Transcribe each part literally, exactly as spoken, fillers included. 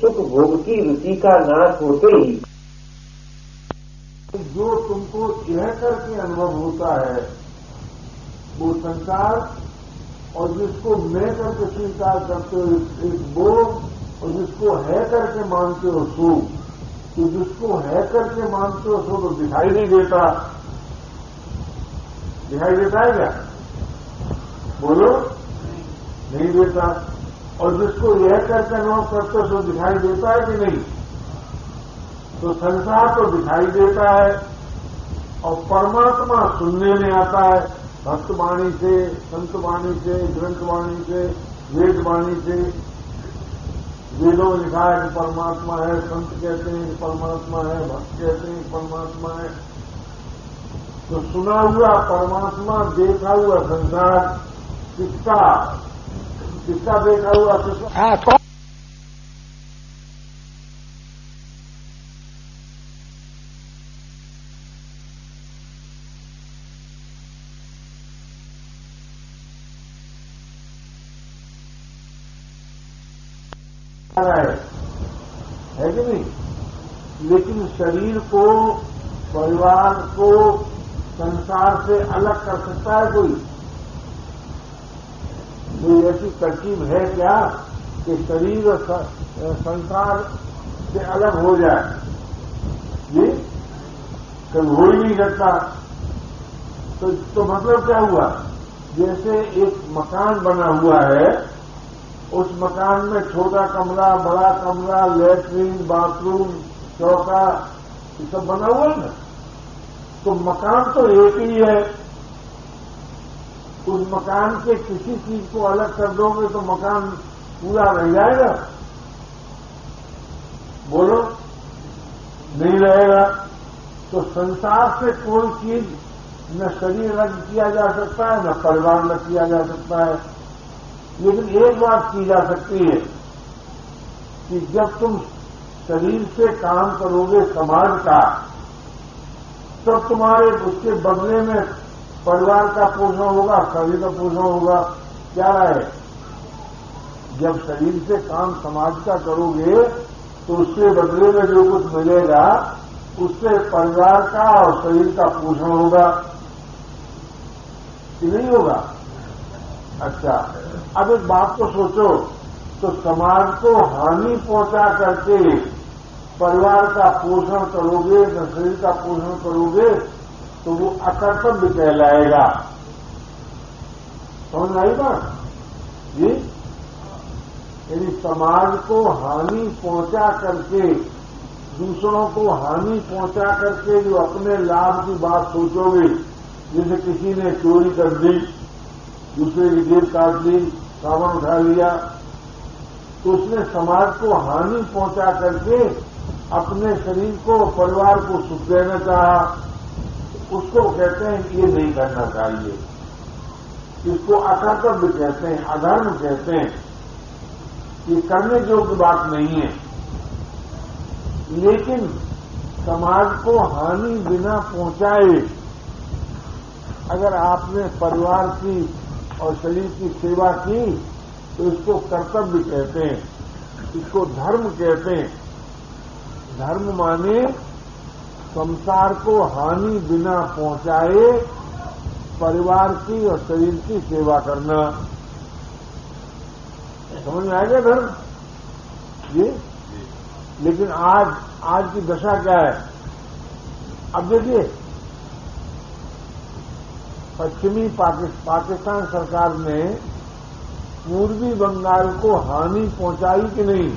सुख भोग की रुचि का नाश होते ही जो तुमको यह करके अनुभव होता है वो संसार, और जिसको मैं करके स्वीकार करते हो एक वो, और जिसको है करके मानते हो सो। तो जिसको है करके मानते हो सो तो दिखाई नहीं देता। दिखाई देता है क्या? बोलो, नहीं देता। और जिसको यह करके अनुभव करते हो सो दिखाई देता है कि नहीं? तो संसार तो दिखाई देता है, और परमात्मा सुनने में आता है, भक्तवाणी से, संतवाणी से, ग्रंथवाणी से, वेदवाणी से। वेदों में लिखा है कि परमात्मा है, संत कहते हैं कि परमात्मा है, भक्त कहते हैं कि परमात्मा है। तो सुना हुआ परमात्मा, देखा हुआ संसार, किसका किसका देखा हुआ किसका? है, है कि नहीं? लेकिन शरीर को, परिवार को संसार से अलग कर सकता है कोई? कोई ऐसी तरकीब है क्या कि शरीर और संसार से अलग हो जाए? ये कभी हो ही नहीं सकता। तो, तो मतलब क्या हुआ? जैसे एक मकान बना हुआ है, उस मकान में छोटा कमरा, बड़ा कमरा, लैट्रीन, बाथरूम, चौका, ये सब बना हुआ है ना। तो मकान तो एक ही है। उस मकान के किसी चीज को अलग कर दोगे तो मकान पूरा रह जाएगा? बोलो, नहीं रहेगा। तो संसार से कोई चीज न शरीर अलग किया जा सकता है, न परिवार अलग किया जा सकता है। लेकिन एक बात की जा सकती है कि जब तुम शरीर से काम करोगे समाज का, तब तुम्हारे उसके बदले में परिवार का पोषण होगा, शरीर का पोषण होगा। क्या है? जब शरीर से काम समाज का करोगे तो उसके बदले में जो कुछ मिलेगा उससे परिवार का और शरीर का पोषण होगा कि नहीं होगा? अच्छा, अब एक बात को सोचो, तो समाज को हानि पहुंचा करके परिवार का पोषण करोगे, न शरीर का पोषण करोगे, तो वो अकर्तव्य कहलाएगा। समझ आई बात? जी, यदि समाज को हानि पहुंचा करके, दूसरों को हानि पहुंचा करके जो अपने लाभ की बात सोचोगे, जैसे किसी ने चोरी कर दी, दूसरे की जेब काट ली, सामान उठा लिया, तो उसने समाज को हानि पहुंचा करके अपने शरीर को, परिवार को सुख देना चाहा, उसको कहते हैं कि ये नहीं करना चाहिए। इसको अकर्तव्य कहते हैं, अधर्म कहते हैं। ये करने योग्य बात नहीं है। लेकिन समाज को हानि बिना पहुंचाए अगर आपने परिवार की और शरीर की सेवा की तो इसको कर्तव्य कहते हैं, इसको धर्म कहते हैं। धर्म माने संसार को हानि बिना पहुंचाए परिवार की और शरीर की सेवा करना। समझ में आएगा धर्म? जी। लेकिन आज आज की दशा क्या है? अब देखिए, पश्चिमी पाकिस्तान सरकार ने पूर्वी बंगाल को हानि पहुंचाई कि नहीं?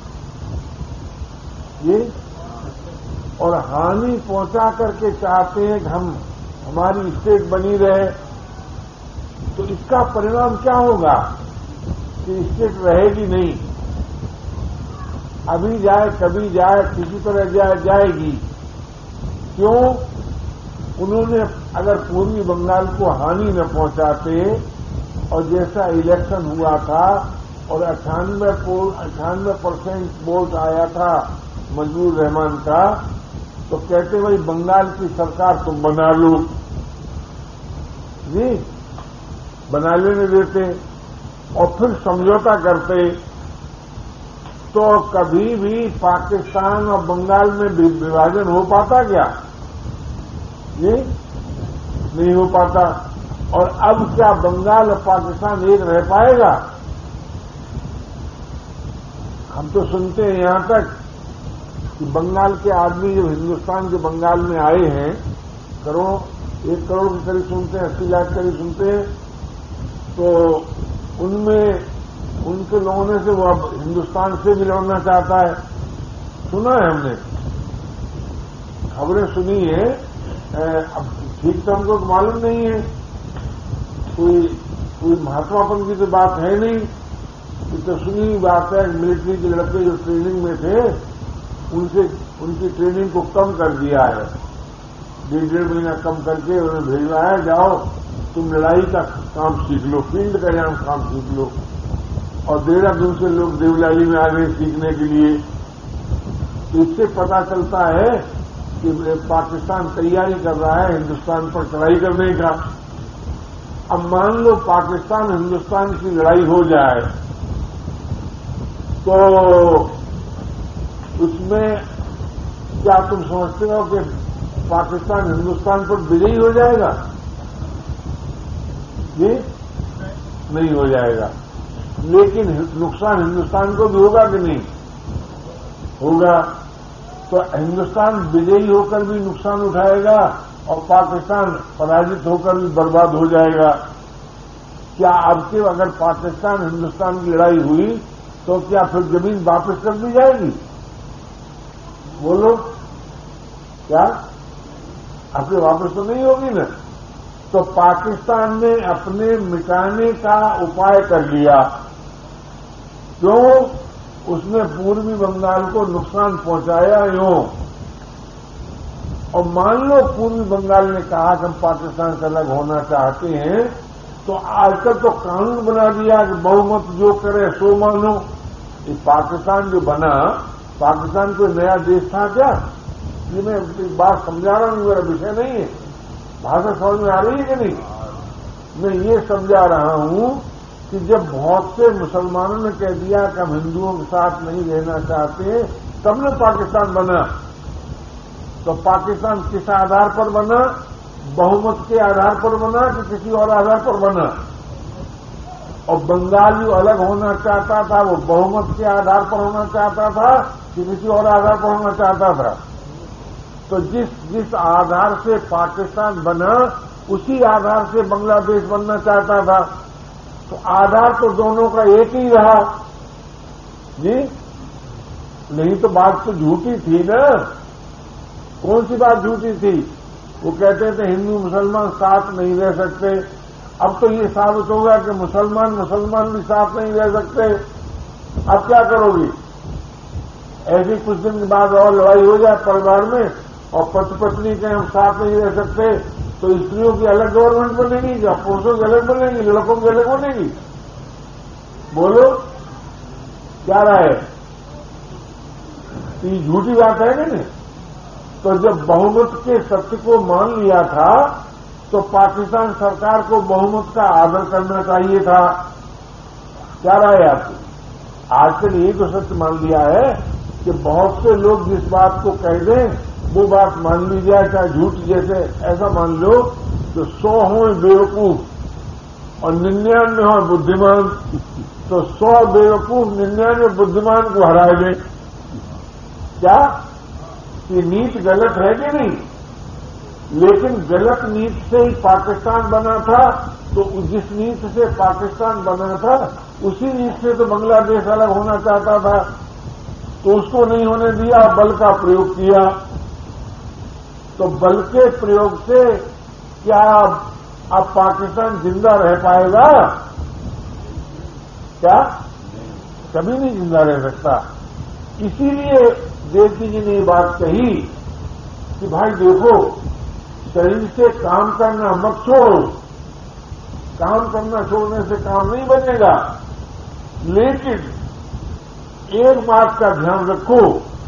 ये और हानि पहुंचा करके चाहते हैं कि हम हमारी स्टेट बनी रहे। तो इसका परिणाम क्या होगा कि स्टेट रहेगी नहीं। अभी जाए कभी जाए, किसी तरह जाए जाएगी। क्यों? उन्होंने अगर पूर्वी बंगाल को हानि न पहुंचाते और जैसा इलेक्शन हुआ था और अट्ठानवे अट्ठानवे परसेंट वोट आया था मजबूर रहमान का, तो कहते भाई बंगाल की सरकार तुम बना लो जी, बना लेने देते और फिर समझौता करते तो कभी भी पाकिस्तान और बंगाल में विभाजन हो पाता क्या? ये नहीं हो पाता। और अब क्या बंगाल और पाकिस्तान एक रह पाएगा? हम तो सुनते हैं यहां तक कि बंगाल के आदमी जो हिंदुस्तान के बंगाल में आए हैं, करोड़ एक करोड़ के करीब सुनते हैं, अस्सी लाख करीब सुनते हैं, तो उनमें उनके लोगों ने से वो अब हिंदुस्तान से भी लड़ना चाहता है। सुना है हमने, खबरें सुनी है। अब ठीक तो हमको तो मालूम नहीं है, कोई कोई महात्मापन की तो बात है नहीं। ये तो सुनी हुई बात है। मिलिट्री के लड़के जो ट्रेनिंग में थे, उनसे उनकी ट्रेनिंग को कम कर दिया है, डेढ़ डेढ़ महीना कम करके उन्हें भेजा है, जाओ तुम लड़ाई का काम सीख लो, फील्ड का जाम काम सीख लो। और देहरादून से लोग देवलाली में आ गए सीखने के लिए। तो इससे पता चलता है कि पाकिस्तान तैयारी कर रहा है हिंदुस्तान पर चढ़ाई करने का। अब मान लो पाकिस्तान हिंदुस्तान की लड़ाई हो जाए तो उसमें क्या तुम समझते हो कि पाकिस्तान हिंदुस्तान पर विजयी हो जाएगा? ये नहीं हो जाएगा। लेकिन नुकसान हिंदुस्तान को भी होगा कि नहीं होगा? तो हिंदुस्तान विजयी होकर भी नुकसान उठाएगा और पाकिस्तान पराजित होकर भी बर्बाद हो जाएगा। क्या अब के अगर पाकिस्तान हिंदुस्तान की लड़ाई हुई तो क्या फिर जमीन वापस कर दी जाएगी? बोलो, क्या अपने वापस तो नहीं होगी ना? तो पाकिस्तान ने अपने मिटाने का उपाय कर लिया। क्यों? उसने पूर्वी बंगाल को नुकसान पहुंचाया यूं। और मान लो पूर्वी बंगाल ने कहा कि हम पाकिस्तान से अलग होना चाहते हैं, तो आजकल तो कानून बना दिया कि बहुमत जो करे सो मानो। ये पाकिस्तान जो बना, पाकिस्तान कोई नया देश था क्या? ये मैं एक बात समझा रहा हूं, मेरा विषय नहीं है। भाषा समझ में आ रही है कि नहीं? मैं ये समझा रहा हूं कि जब बहुत से मुसलमानों ने कह दिया कि हम हिंदुओं के साथ नहीं रहना चाहते, तब न पाकिस्तान बना। तो पाकिस्तान किस आधार पर बना? बहुमत के आधार पर बना कि किसी और आधार पर बना? और बंगाल जो अलग होना चाहता था वो बहुमत के आधार पर होना चाहता था कि किसी और आधार पर होना चाहता था? तो जिस जिस आधार से पाकिस्तान बना उसी आधार से बांग्लादेश बनना चाहता था। तो आधार तो दोनों का एक ही रहा जी, नहीं तो बात तो झूठी थी ना। कौन सी बात झूठी थी? वो कहते थे हिंदू मुसलमान साथ नहीं रह सकते। अब तो ये साबित होगा कि मुसलमान मुसलमान भी साथ नहीं रह सकते। अब क्या करोगी? ऐसी कुछ दिन के बाद और लड़ाई हो जाए परिवार में और पति पत्नी के हम साथ नहीं रह सकते, तो स्त्रियों की अलग गवर्नमेंट बनेगी या पुरुषों की अलग बनेगी, लड़कों की अलग बनेगी? बोलो, क्या राय है? ये झूठी बात है कि नहीं? तो जब बहुमत के सत्य को मान लिया था तो पाकिस्तान सरकार को बहुमत का आदर करना चाहिए था। क्या राय है आपकी? आजकल यही तो सत्य मान लिया है कि बहुत से लोग जिस बात को कह दें वो बात मान ली जाए, चाहे झूठ। जैसे ऐसा मान लो कि सौ हो बेवकूफ और निन्यानवे हो बुद्धिमान, तो सौ बेवकूफ निन्यानवे बुद्धिमान को हरा दें। क्या ये नीति गलत है कि नहीं? लेकिन गलत नीति से ही पाकिस्तान बना था, तो जिस नीति से पाकिस्तान बना था उसी नीति से तो बांग्लादेश अलग होना चाहता था, तो उसको नहीं होने दिया, बल का प्रयोग किया। तो बल के प्रयोग से क्या अब पाकिस्तान जिंदा रह पाएगा? क्या? कभी नहीं जिंदा रह सकता। इसीलिए देवजी जी ने ये बात कही कि भाई देखो, शरीर से काम करना मत छोड़ो। काम करना छोड़ने से काम नहीं बनेगा, लेकिन एक बात का ध्यान रखो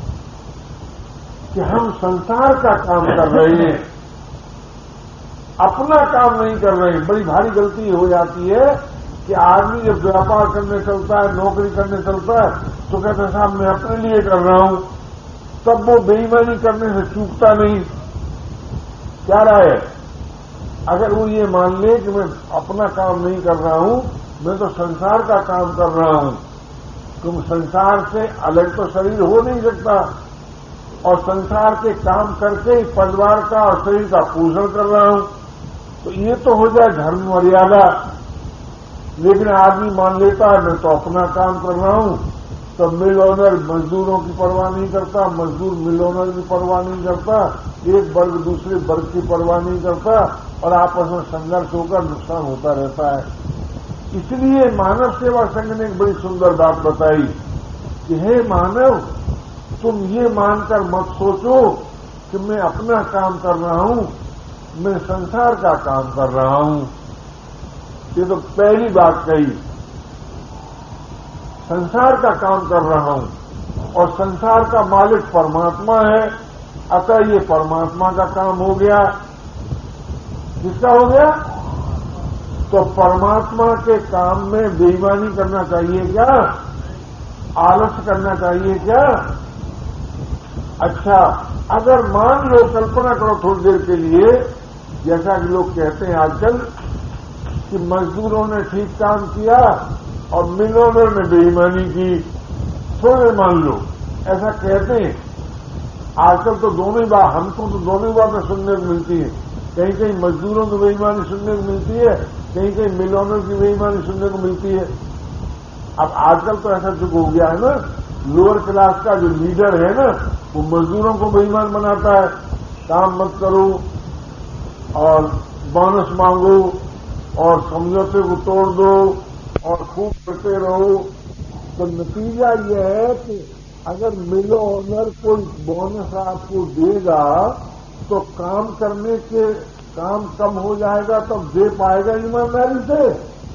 कि हम संसार का काम कर रहे हैं, अपना काम नहीं कर रहे हैं। बड़ी भारी गलती हो जाती है कि आदमी जब व्यापार करने चलता है, नौकरी करने चलता है, तो कहते हैं साहब मैं अपने लिए कर रहा हूं, तब वो बेईमानी करने से चूकता नहीं। क्या राय है? अगर वो ये मान ले कि मैं अपना काम नहीं कर रहा हूं, मैं तो संसार का काम कर रहा हूं, तुम संसार से अलग तो शरीर हो नहीं सकता, और संसार के काम करके ही परिवार का और शरीर का पोषण कर रहा हूं, तो ये तो हो जाए धर्म मर्यादा। लेकिन आदमी मान लेता है मैं तो अपना काम कर रहा हूं, तो मिल ओनर मजदूरों की परवाह नहीं करता, मजदूर मिल ओनर की परवाह नहीं करता, एक वर्ग दूसरे वर्ग की परवाह नहीं करता, और आपस में संघर्ष होकर नुकसान होता रहता है। इसलिए मानव सेवा संघ ने एक बड़ी सुंदर बात बताई कि हे मानव, तुम ये मानकर मत सोचो कि मैं अपना काम कर रहा हूं, मैं संसार का काम कर रहा हूं। ये तो पहली बात कही, संसार का काम कर रहा हूं, और संसार का मालिक परमात्मा है, अतः ये परमात्मा का काम हो गया। किसका हो गया? तो परमात्मा के काम में बेईमानी करना चाहिए क्या? आलस्य करना चाहिए क्या? अच्छा, अगर मान लो, कल्पना करो थोड़ी देर के लिए, जैसा कि लोग कहते हैं आजकल कि मजदूरों ने ठीक काम किया और मिल ओनर ने बेईमानी की, थोड़े मान लो, ऐसा कहते हैं। आजकल तो दोनों ही बात, हमको तो दोनों ही बातें सुनने को मिलती है। कहीं कहीं मजदूरों की बेईमानी सुनने को मिलती है, कहीं कहीं मिल ओनर की बेईमानी सुनने को मिलती है। अब आजकल तो ऐसा चुप हो गया है ना, लोअर क्लास का जो लीडर है ना, वो मजदूरों को बेईमान बनाता है, काम मत करो और बोनस मांगो और समझौते को तोड़ दो और खूब करते रहो। तो नतीजा यह है कि अगर मिल ओनर कोई बोनस आपको देगा तो काम करने के काम कम हो जाएगा, तब दे पाएगा ईमानदारी से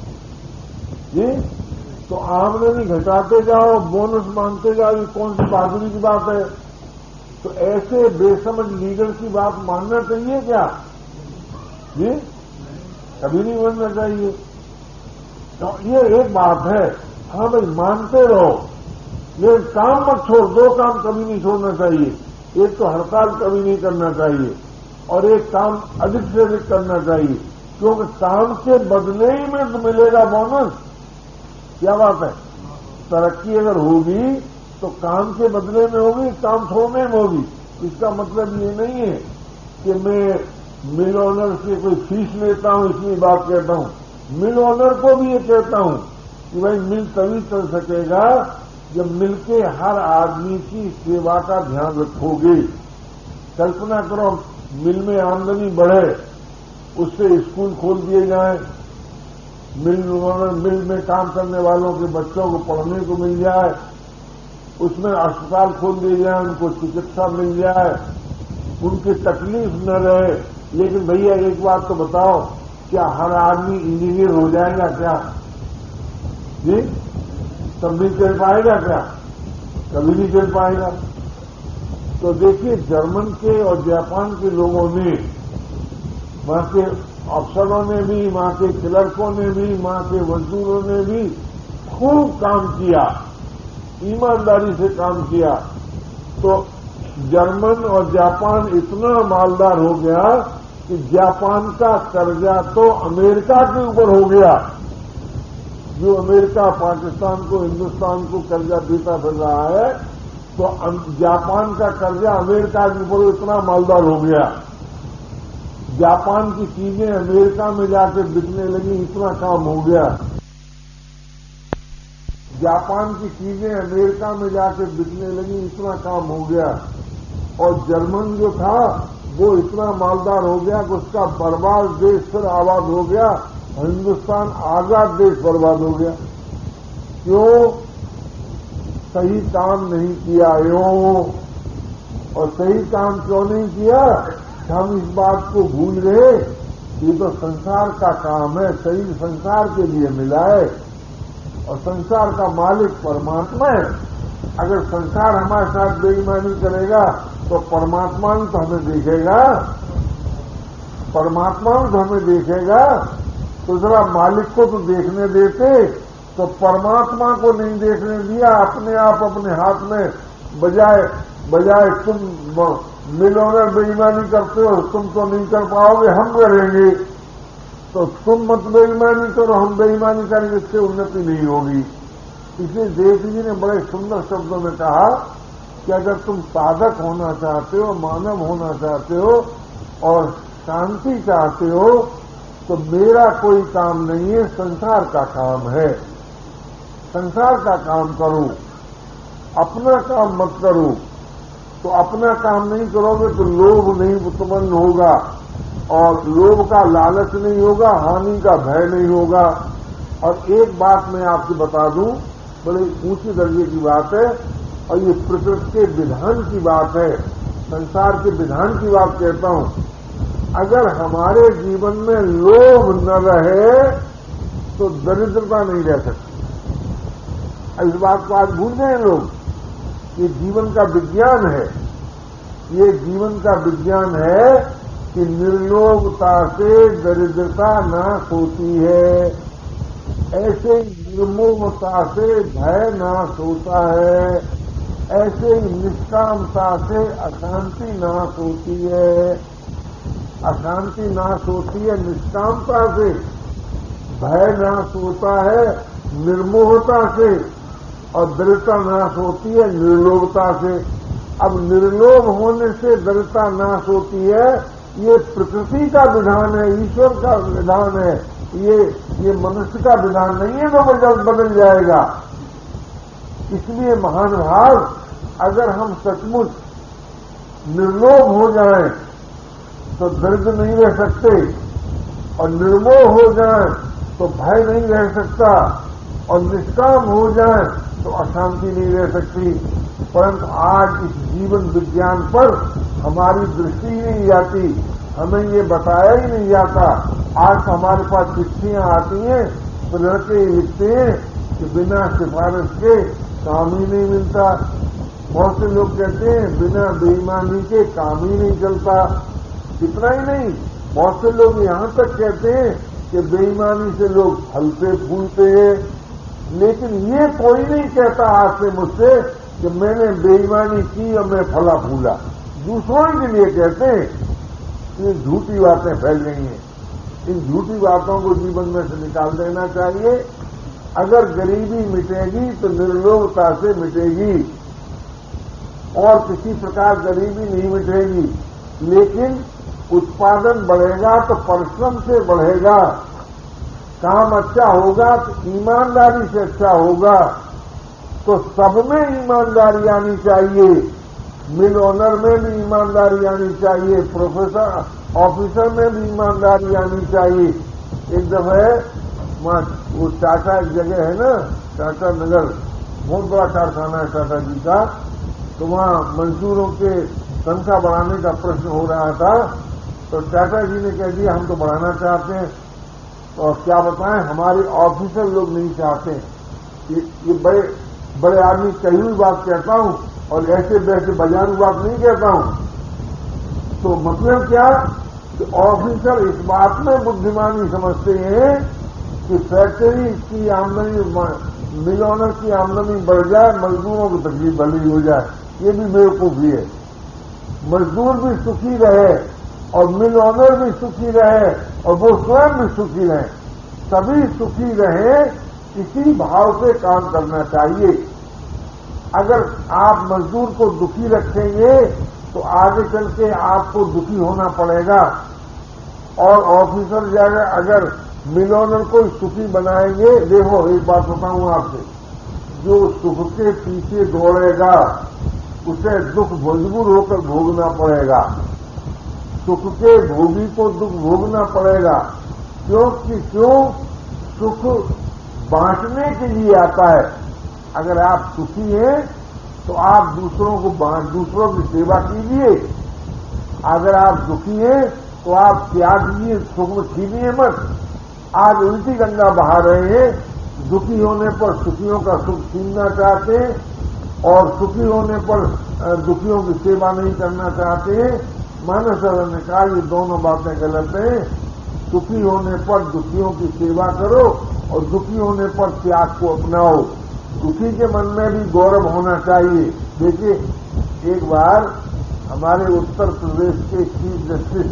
जी। तो आमदनी घटाते जाओ, बोनस मांगते जाओ, ये कौन सी बहादुरी की बात है? तो ऐसे बेसमझ लीडर की बात मानना चाहिए क्या जी? कभी नहीं मानना चाहिए। तो ये एक बात है, हाँ भाई मानते रहो, लेकिन काम मत छोड़, दो काम कभी नहीं छोड़ना चाहिए। एक तो हड़ताल कभी नहीं करना चाहिए, और एक काम अधिक से अधिक करना चाहिए, क्योंकि काम के बदले ही में तो मिलेगा बोनस। क्या बात है? तरक्की अगर होगी तो काम के बदले में होगी, काम छोड़ने में होगी। इसका मतलब ये नहीं है कि मैं मिल ओनर से कोई फीस लेता हूं इसलिए बात कहता हूं। मिल ओनर को भी ये कहता हूं कि भाई मिल तभी चल सकेगा जब मिल के हर आदमी की सेवा का ध्यान रखोगे। कल्पना करो मिल में आमदनी बढ़े, उससे स्कूल खोल दिए जाए, मिल मिल में काम करने वालों के बच्चों को पढ़ने को मिल जाए, उसमें अस्पताल खोल दिए जाए, उनको चिकित्सा मिल जाए, उनकी तकलीफ न रहे। लेकिन भैया एक बात तो बताओ, क्या हर आदमी इंजीनियर हो जाएगा क्या जी? तब भी चल पाएगा क्या? कभी नहीं चल पाएगा। तो देखिए, जर्मन के और जापान के लोगों ने, वहां के अफसरों ने भी, वहां के क्लर्कों ने भी, वहां के मजदूरों ने भी खूब काम किया, ईमानदारी से काम किया। तो जर्मन और जापान इतना मालदार हो गया कि जापान का कर्जा तो अमेरिका के ऊपर हो गया। जो अमेरिका पाकिस्तान को, हिंदुस्तान को कर्जा देता फिर रहा है, तो जापान का कर्जा अमेरिका के ऊपर इतना मालदार हो गया। जापान की चीजें अमेरिका में जाकर बिकने लगी, इतना काम हो गया। जापान की चीजें अमेरिका में जाकर बिकने लगी, इतना काम हो गया। और जर्मन जो था वो इतना मालदार हो गया कि उसका बर्बाद देश फिर आबाद हो गया, हिंदुस्तान आजाद देश बर्बाद हो गया। क्यों? सही काम नहीं किया यूं। और सही काम क्यों नहीं किया? हम इस बात को भूल गए, ये तो संसार का काम है, शरीर संसार के लिए मिला है और संसार का मालिक परमात्मा है। अगर संसार हमारे साथ बेईमानी करेगा तो परमात्मा भी तो हमें देखेगा, परमात्मा भी तो हमें देखेगा। तो जरा मालिक को तो देखने देते, तो परमात्मा को नहीं देखने दिया। अपने आप अपने हाथ में बजाय बजाय तुम मिलोनर बेईमानी करते हो, तुम तो नहीं कर पाओगे, हम करेंगे। तो तुम मत बेईमानी करो, हम बेईमानी करेंगे, इससे उन्नति नहीं होगी। इसलिए देव जी ने बड़े सुंदर शब्दों में कहा कि अगर तुम साधक होना चाहते हो, मानव होना चाहते हो और शांति चाहते हो, तो मेरा कोई काम नहीं है, संसार का काम है। संसार का काम करो, अपना काम मत करो। तो अपना काम नहीं करोगे तो लोभ नहीं उत्पन्न होगा, और लोभ का लालच नहीं होगा, हानि का भय नहीं होगा। और एक बात मैं आपको बता दूं, बड़े ऊंचे दर्जे की बात है, और ये प्रकृति के विधान की बात है, संसार के विधान की बात कहता हूं। अगर हमारे जीवन में लोभ न रहे तो दरिद्रता नहीं रह सकती। इस बात को आज भूल गए लोग। ये जीवन का विज्ञान है, ये जीवन का विज्ञान है कि निर्लोभता से दरिद्रता नाश होती है, ऐसे ही निर्मोहता से भय नाश होता है, ऐसे ही निष्कामता से अशांति नाश होती है। अशांति नाश होती है निष्कामता से, भय नाश होता है निर्मोहता से, और दरिद्रता नाश होती है निर्लोभता से। अब निर्लोभ होने से दरिद्रता नाश होती है, ये प्रकृति का विधान है, ईश्वर का विधान है, ये ये मनुष्य का विधान नहीं है, तो बदल बदल जाएगा। इसलिए महान भाव, अगर हम सचमुच निर्लोभ हो जाएं तो दरिद्र नहीं रह सकते, और निर्मोह हो जाएं तो भय नहीं रह सकता, और निष्काम हो जाएं तो अशांति नहीं रह सकती। परंतु आज इस जीवन विज्ञान पर हमारी दृष्टि ही नहीं जाती, हमें ये बताया ही नहीं जाता। आज तो हमारे पास चिट्ठियां आती हैं तो लड़के लिखते हैं कि बिना सिफारिश के काम ही नहीं मिलता। बहुत से लोग कहते हैं बिना बेईमानी के काम ही नहीं चलता। इतना ही नहीं, बहुत से लोग यहां तक कहते हैं कि बेईमानी से लोग फलते फूलते हैं। लेकिन ये कोई नहीं कहता आज से मुझसे कि मैंने बेईमानी की और मैं फला फूला। दूसरों के लिए कहते हैं। ये झूठी बातें फैल गई हैं। इन झूठी बातों को जीवन में से निकाल देना चाहिए। अगर गरीबी मिटेगी तो निर्लोभता से मिटेगी, और किसी प्रकार गरीबी नहीं मिटेगी। लेकिन उत्पादन बढ़ेगा तो परिश्रम से बढ़ेगा, काम अच्छा होगा तो ईमानदारी से अच्छा होगा। तो सब में ईमानदारी आनी चाहिए, मिल ऑनर में भी ईमानदारी आनी चाहिए, प्रोफेसर ऑफिसर में भी ईमानदारी आनी चाहिए। एक दफे वहां वो टाटा एक जगह है ना, टाटा नगर, बहुत बड़ा कारखाना है टाटा जी का। तो वहां मजदूरों के तनख्वाह बढ़ाने का प्रश्न हो रहा था। तो टाटा जी ने कह दिया हम तो बढ़ाना चाहते हैं, और क्या बताएं हमारे ऑफिसर लोग नहीं चाहते। ये, ये बड़े बड़े आदमी कही हुई बात कहता हूं, और ऐसे वैसे बजारू बात नहीं कहता हूं। तो मतलब क्या कि ऑफिसर इस बात में बुद्धिमानी समझते हैं कि फैक्ट्री की आमदनी, मिल ऑनर की आमदनी बढ़ जाए, मजदूरों की तकलीफ भली हो जाए। ये भी बेवकूफी है। मजदूर भी सुखी रहे और मिल ऑनर भी सुखी रहे और वो स्वयं भी सुखी रहे, सभी सुखी रहे, इसी भाव से काम करना चाहिए। अगर आप मजदूर को दुखी रखेंगे तो आगे चल के आपको दुखी होना पड़ेगा। और ऑफिसर जाकर अगर मिल ऑनर को सुखी बनाएंगे, देखो एक बात बताऊं आपसे, जो सुख के पीछे दौड़ेगा उसे दुख मजबूर होकर भोगना पड़ेगा। सुख के भोगी को दुख भोगना पड़ेगा। क्योंकि क्यों? सुख बांटने के लिए आता है। अगर आप सुखी हैं तो आप दूसरों को बांट, दूसरों की सेवा कीजिए। अगर आप दुखी हैं तो आप त्यागिए, सुख में छीनिए मत। आज उल्टी गंगा बहा रहे हैं। दुखी होने पर सुखियों का सुख छीनना चाहते हैं, और सुखी होने पर दुखियों की सेवा नहीं करना चाहते हैं। मानस ने कहा ये दोनों बातें गलत हैं। सुखी होने पर दुखियों की सेवा करो और दुखी होने पर त्याग को अपनाओ। दुखी के मन में भी गौरव होना चाहिए। देखिए, एक बार हमारे उत्तर प्रदेश के चीफ जस्टिस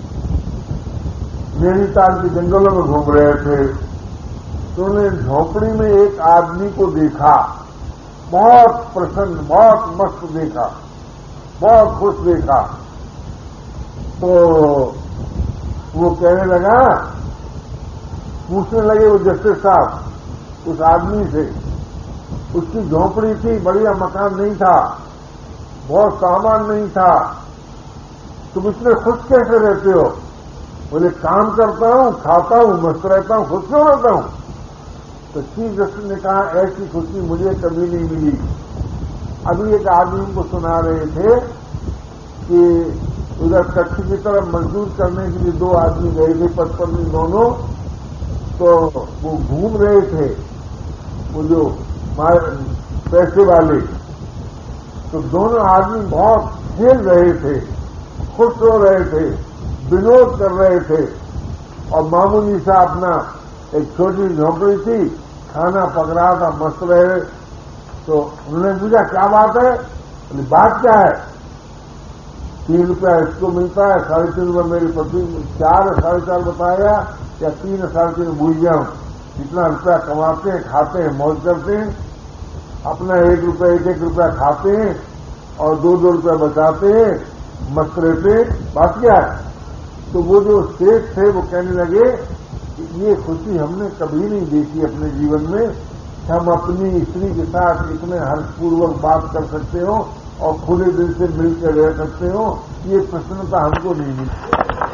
नैनीताल के जंगलों में घूम रहे थे, तो उन्हें झोपड़ी में एक आदमी को देखा, बहुत प्रसन्न, बहुत मस्त देखा, बहुत खुश देखा। तो वो कहने लगा, पूछने लगे वो जस्टिस साहब उस आदमी से, उसकी झोपड़ी थी, बढ़िया मकान नहीं था, बहुत सामान नहीं था, तुम इसमें खुश कैसे रहते हो? बोले, काम करता हूं, खाता हूं, मस्त रहता हूं, खुश क्यों रहता हूं? तो चीफ जस्टिस ने कहा, ऐसी खुशी मुझे कभी नहीं मिली। अभी एक आदमी को सुना रहे थे कि उधर कच्छ की तरफ मजदूर करने के लिए दो आदमी गए थे, पचपन दोनों, तो वो घूम रहे थे, वो जो पैसे वाले, तो दोनों आदमी बहुत खेल रहे थे, खुश हो रहे थे, विनोद कर रहे थे, और मामूली सा अपना एक छोटी झोंपड़ी थी, खाना पक रहा था, मस्त रहे। तो उन्होंने पूछा, क्या बात है? बोले, बात क्या है? तीन रुपया इसको मिलता है, साढ़े तीन रुपया मेरी पति, चार साढ़े चार बताया, या तीन साढ़े तीन भूल जाऊं। जितना रुपया कमाते हैं, खाते हैं, मौज करते हैं, अपना एक रुपया एक एक रुपया खाते हैं और दो दो रुपया बचाते हैं, मस्त रहते हैं। बात क्या है? तो वो जो सेठ थे वो कहने लगे, ये खुशी हमने कभी नहीं देखी अपने जीवन में, हम अपनी स्त्री के साथ इतने हर्षपूर्वक बात कर सकते हो और खुले दिल से मिलकर रह सकते हो, ये प्रसन्नता हमको नहीं मिलती।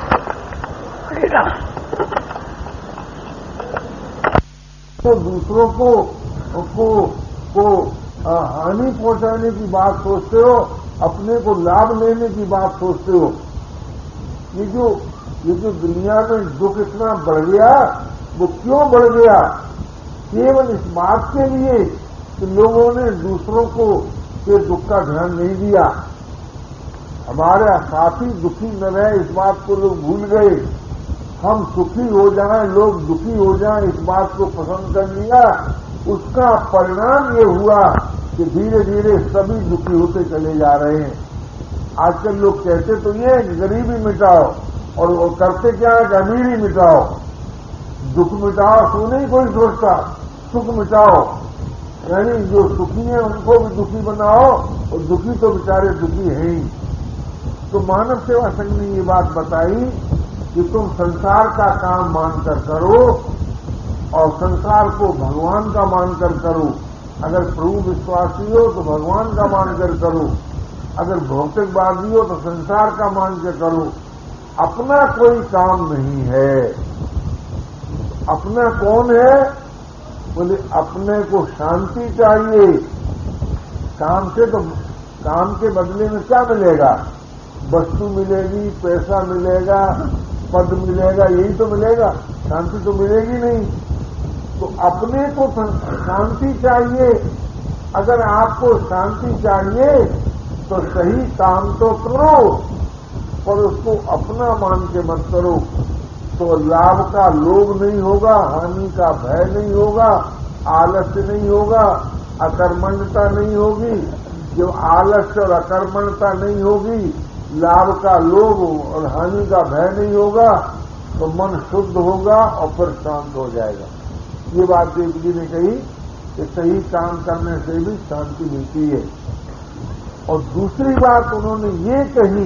तो दूसरों को को, को हानि पहुंचाने की बात सोचते हो, अपने को लाभ लेने की बात सोचते हो। ये जो ये जो दुनिया में दुख इतना बढ़ गया, वो क्यों बढ़ गया? केवल इस बात के लिए कि लोगों ने दूसरों को के दुख का ध्यान नहीं दिया। हमारे साथी दुखी न रहे, इस बात को लोग भूल गए। हम सुखी हो जाएं, लोग दुखी हो जाएं, इस बात को पसंद कर लिया। उसका परिणाम ये हुआ कि धीरे धीरे सभी दुखी होते चले जा रहे हैं। आजकल लोग कहते तो ये गरीबी मिटाओ, और वो करते क्या है कि अमीरी मिटाओ। दुख मिटाओ तो नहीं कोई सोचता, सुख मिटाओ, यानी जो सुखी है उनको भी दुखी बनाओ, और दुखी तो बेचारे दुखी हैं ही। तो मानव सेवा संघ ने ये बात बताई कि तुम संसार का काम मानकर करो और संसार को भगवान का मानकर करो। अगर प्रभु विश्वासी हो तो भगवान का मानकर करो, अगर भौतिकवादी हो तो संसार का मानकर करो। अपना कोई काम नहीं है। अपना कौन है? बोले, अपने को शांति चाहिए। काम से तो काम के बदले में क्या मिलेगा? वस्तु मिलेगी, पैसा मिलेगा, पद मिलेगा, यही तो मिलेगा, शांति तो मिलेगी नहीं। तो अपने को शांति चाहिए। अगर आपको शांति चाहिए तो सही काम तो करो, पर उसको अपना मान के मत करो। तो लाभ का लोभ नहीं होगा, हानि का भय नहीं होगा, आलस्य नहीं होगा, अकर्मण्यता नहीं होगी। जो आलस्य और अकर्मण्यता नहीं होगी, लाभ का लोभ और हानि का भय नहीं होगा, तो मन शुद्ध होगा और फिर शांत हो जाएगा। ये बात देव जी ने कही कि सही काम करने से भी शांति मिलती है। और दूसरी बात उन्होंने ये कही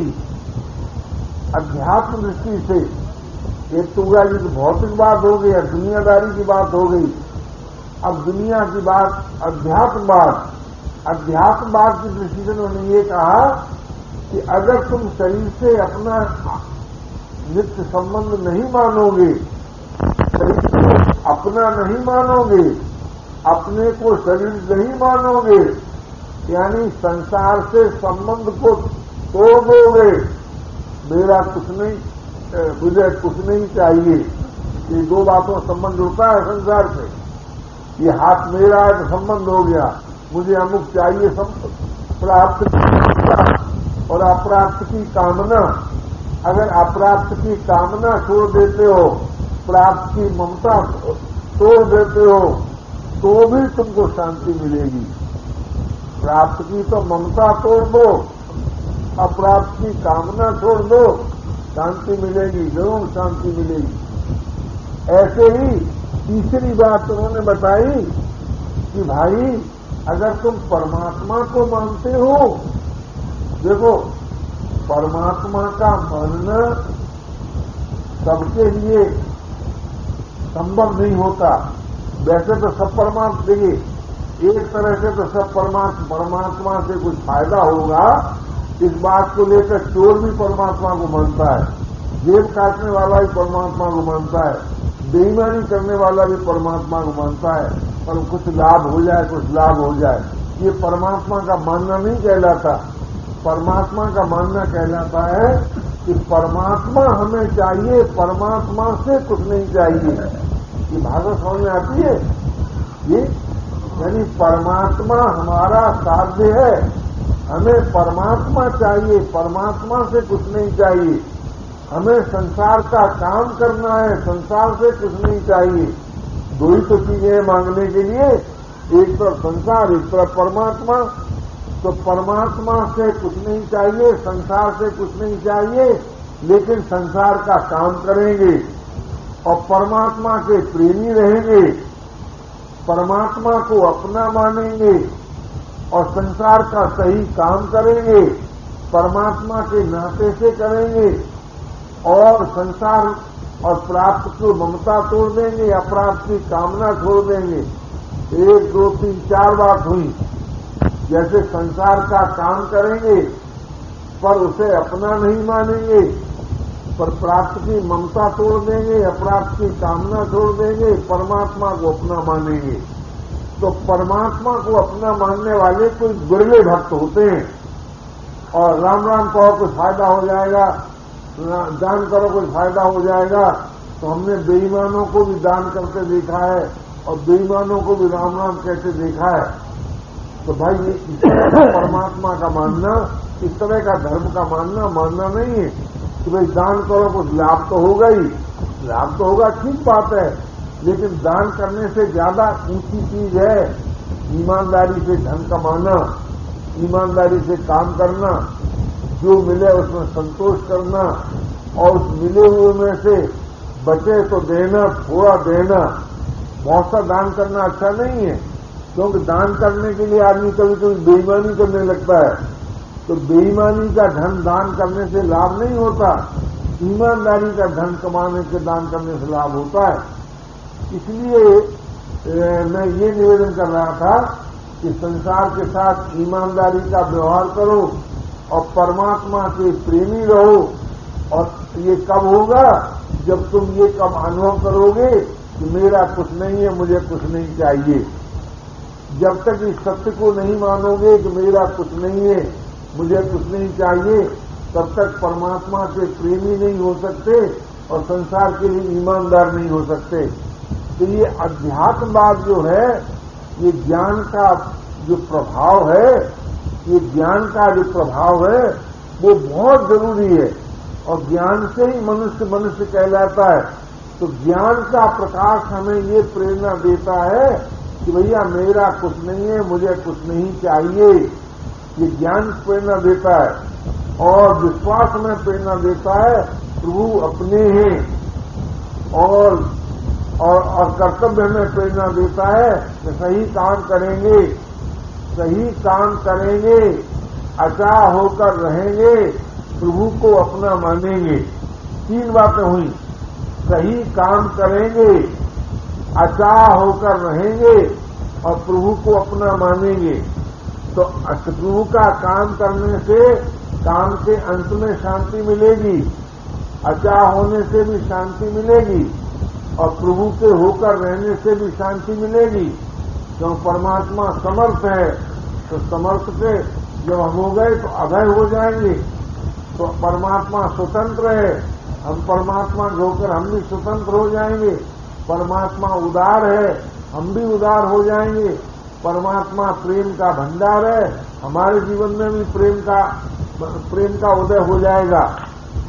अध्यात्म दृष्टि से, एक तो हुआ जी भौतिक बात हो गई, दुनियादारी की बात हो गई। अब दुनिया की बात अध्यात्मवाद। अध्यात्मवाद की दृष्टि से उन्होंने ये कहा कि अगर तुम शरीर से अपना नित्य संबंध नहीं मानोगे, शरीर को अपना नहीं मानोगे, अपने को शरीर नहीं मानोगे, यानी संसार से संबंध को तोड़ दोगे, मेरा कुछ नहीं, मुझे कुछ नहीं चाहिए, ये दो बातों का संबंध होता है संसार से। ये हाथ मेरा है तो संबंध हो गया, मुझे अमुक चाहिए, सब प्राप्त और अप्राप्त की कामना, अगर अप्राप्त की कामना छोड़ देते हो, प्राप्त की ममता तोड़ देते हो, तो भी तुमको शांति मिलेगी। प्राप्त की तो ममता तोड़ दो, अप्राप्त की कामना छोड़ दो, शांति मिलेगी, जरूर शांति मिलेगी। ऐसे ही तीसरी बात उन्होंने बताई कि भाई अगर तुम परमात्मा को मानते हो, देखो परमात्मा का मानना सबके लिए संभव नहीं होता। वैसे तो सब परमात्मा, देखिए एक तरह से तो सब परमात्मा परमात्मा से कुछ फायदा होगा, इस बात को लेकर चोर भी परमात्मा को मानता है, जेब काटने वाला भी परमात्मा को मानता है, बेईमानी करने वाला भी परमात्मा को मानता है, पर कुछ लाभ हो जाए कुछ लाभ हो जाए, ये परमात्मा का मानना नहीं कहलाता। परमात्मा का मानना कहलाता है कि परमात्मा हमें चाहिए, परमात्मा से कुछ नहीं चाहिए। ये भाषा समझ में आती है? ये यानी परमात्मा हमारा साध्य है, हमें परमात्मा चाहिए, परमात्मा से कुछ नहीं चाहिए। हमें संसार का काम करना है, संसार से कुछ नहीं चाहिए। दो ही तो चीजें हैं मांगने के लिए, एक तरफ संसार, एक तरफ परमात्मा। तो परमात्मा से कुछ नहीं चाहिए, संसार से कुछ नहीं चाहिए, लेकिन संसार का काम करेंगे और परमात्मा के प्रेमी रहेंगे, परमात्मा को अपना मानेंगे और संसार का सही काम करेंगे, परमात्मा के नाते से करेंगे और संसार और प्राप्त को ममता तोड़ देंगे, अप्राप्त की कामना छोड़ देंगे। एक दो तीन चार बात हुई। जैसे संसार का काम करेंगे पर उसे अपना नहीं मानेंगे, पर प्राप्त की ममता तोड़ देंगे, अप्राप्त की कामना छोड़ देंगे, परमात्मा को अपना मानेंगे। तो परमात्मा को अपना मानने वाले कोई गुरले भक्त होते हैं और राम राम कहो कुछ फायदा हो जाएगा, दान करो कुछ फायदा हो जाएगा। तो हमने बेईमानों को भी दान करते देखा है और बेईमानों को भी राम राम कहते देखा है। तो भाई ये इस तरह का परमात्मा का मानना, इस तरह का धर्म का मानना मानना नहीं है कि भाई दान करो कुछ लाभ तो होगा ही, लाभ तो होगा, ठीक बात है, लेकिन दान करने से ज्यादा ऊंची चीज है ईमानदारी से धन कमाना, ईमानदारी से काम करना, जो मिले उसमें संतोष करना और उस मिले हुए में से बचे तो देना, थोड़ा देना। बहुत सा दान करना अच्छा नहीं है, क्योंकि दान करने के लिए आदमी कभी कभी बेईमानी करने लगता है। तो बेईमानी का धन दान करने से लाभ नहीं होता, ईमानदारी का धन कमाने के दान करने से लाभ होता है। इसलिए मैं ये निवेदन कर रहा था कि संसार के साथ ईमानदारी का व्यवहार करो और परमात्मा के प्रेमी रहो। और ये कब होगा? जब तुम ये कब अनुभव करोगे कि मेरा कुछ नहीं है, मुझे कुछ नहीं चाहिए। जब तक इस सत्य को नहीं मानोगे कि मेरा कुछ नहीं है, मुझे कुछ नहीं चाहिए, तब तक परमात्मा के प्रेमी नहीं हो सकते और संसार के लिए ईमानदार नहीं हो सकते। तो ये अध्यात्मवाद जो है, ये ज्ञान का जो प्रभाव है, ये ज्ञान का जो प्रभाव है वो बहुत जरूरी है और ज्ञान से ही मनुष्य मनुष्य कहलाता है। तो ज्ञान का प्रकाश हमें ये प्रेरणा देता है कि भैया मेरा कुछ नहीं है, मुझे कुछ नहीं चाहिए, ये ज्ञान प्रेरणा देता है। और विश्वास में प्रेरणा देता है प्रभु अपने हैं और और, और कर्तव्य में प्रेरणा देता है कि सही काम करेंगे, सही काम करेंगे, अचाह होकर रहेंगे, प्रभु को अपना मानेंगे। तीन बातें हुई, सही काम करेंगे, अचाह होकर रहेंगे और प्रभु को अपना मानेंगे। तो प्रभु का काम करने से काम के अंत में शांति मिलेगी, अचाह होने से भी शांति मिलेगी और प्रभु के होकर रहने से भी शांति मिलेगी। क्यों? परमात्मा समर्थ है, तो समर्थ से जब हम हो गए तो अभय हो जाएंगे। तो परमात्मा स्वतंत्र है, हम परमात्मा होकर हम भी स्वतंत्र हो जाएंगे। परमात्मा उदार है, हम भी उदार हो जाएंगे। परमात्मा प्रेम का भंडार है, हमारे जीवन में भी प्रेम का प्रेम का उदय हो जाएगा।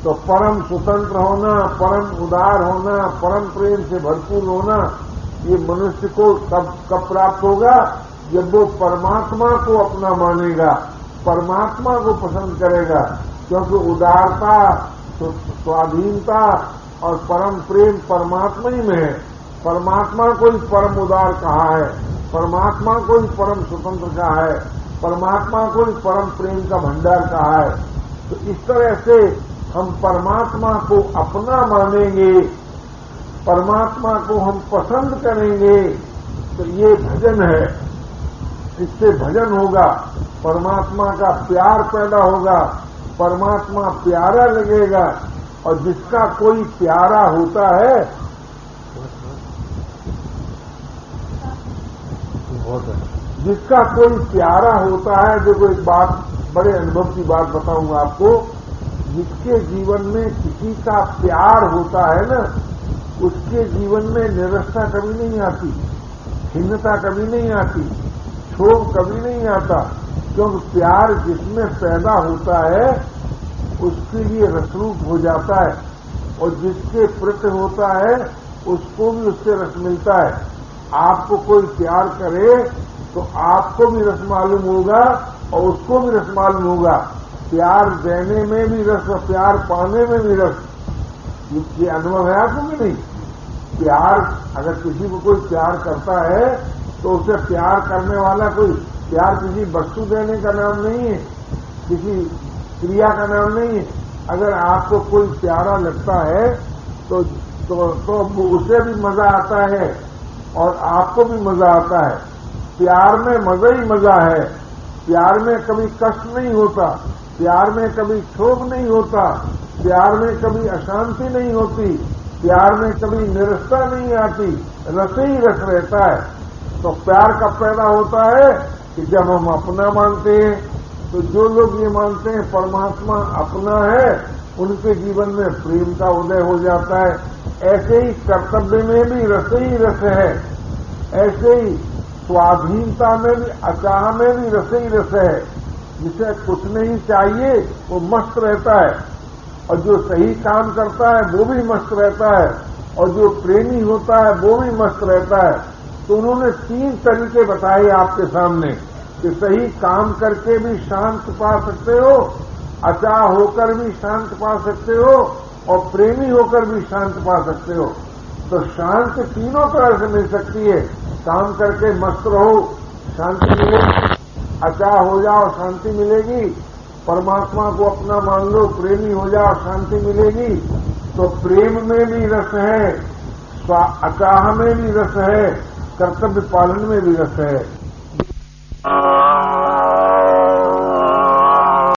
तो परम स्वतंत्र होना, परम उदार होना, परम प्रेम से भरपूर होना, ये मनुष्य को कब कब प्राप्त होगा? जब वो परमात्मा को अपना मानेगा, परमात्मा को पसंद करेगा। क्योंकि उदारता, स्वाधीनता और परम प्रेम परमात्मा ही में है। परमात्मा को ही परम उदार कहा है, परमात्मा को ही परम स्वतंत्र कहा है, परमात्मा को ही परम प्रेम का भंडार कहा है। तो इस तरह से हम परमात्मा को अपना मानेंगे, परमात्मा को हम पसंद करेंगे, तो ये भजन है। इससे भजन होगा, परमात्मा का प्यार पैदा होगा, परमात्मा प्यारा लगेगा। और जिसका कोई प्यारा होता है, जिसका कोई प्यारा होता है, देखो एक बात, बड़े अनुभव की बात बताऊंगा आपको। जिसके जीवन में किसी का प्यार होता है ना, उसके जीवन में निरस्ता कभी नहीं आती, खिन्नता कभी नहीं आती, क्षोभ कभी नहीं आता। क्योंकि प्यार जिसमें पैदा होता है उसके लिए रसरूप हो जाता है, और जिसके प्रति होता है उसको भी उससे रस मिलता है। आपको कोई प्यार करे तो आपको भी रस मालूम होगा और उसको भी रस मालूम होगा। प्यार देने में भी रस और प्यार पाने में भी रस, ये अनुभव है आपको कि नहीं? प्यार, अगर किसी को कोई प्यार करता है तो उसे प्यार करने वाला कोई, प्यार किसी वस्तु देने का नाम नहीं है, किसी क्रिया का नाम नहीं है। अगर आपको कोई प्यारा लगता है तो तो, तो उसे भी मजा आता है और आपको भी मजा आता है। प्यार में मजा ही मजा है। प्यार में कभी कष्ट नहीं होता, प्यार में कभी क्षोभ नहीं होता, प्यार में कभी अशांति नहीं होती, प्यार में कभी निरस्ता नहीं आती, रस ही रस रहता है। तो प्यार कब पैदा होता है? कि जब हम अपना मानते हैं। तो जो लोग ये मानते हैं परमात्मा अपना है, उनके जीवन में प्रेम का उदय हो जाता है। ऐसे ही कर्तव्य में भी रस ही रस है, ऐसे ही स्वाधीनता में भी, अचाह में भी रस ही रस है। जिसे कुछ नहीं चाहिए वो मस्त रहता है, और जो सही काम करता है वो भी मस्त रहता है, और जो प्रेमी होता है वो भी मस्त रहता है। तो उन्होंने तीन तरीके बताए आपके सामने कि सही काम करके भी शांत पा सकते हो, अचाह होकर भी शांत पा सकते हो, और प्रेमी होकर भी शांत पा सकते हो। तो शांति तीनों तरह से मिल सकती है। काम करके मस्त रहो, शांति मिलेगी, अचाह हो जाओ, शांति मिलेगी, परमात्मा को अपना मान लो, प्रेमी हो जाओ, शांति मिलेगी। तो प्रेम में भी रस है, अचाह में भी रस है, कर्तव्य पालन में भी रस है।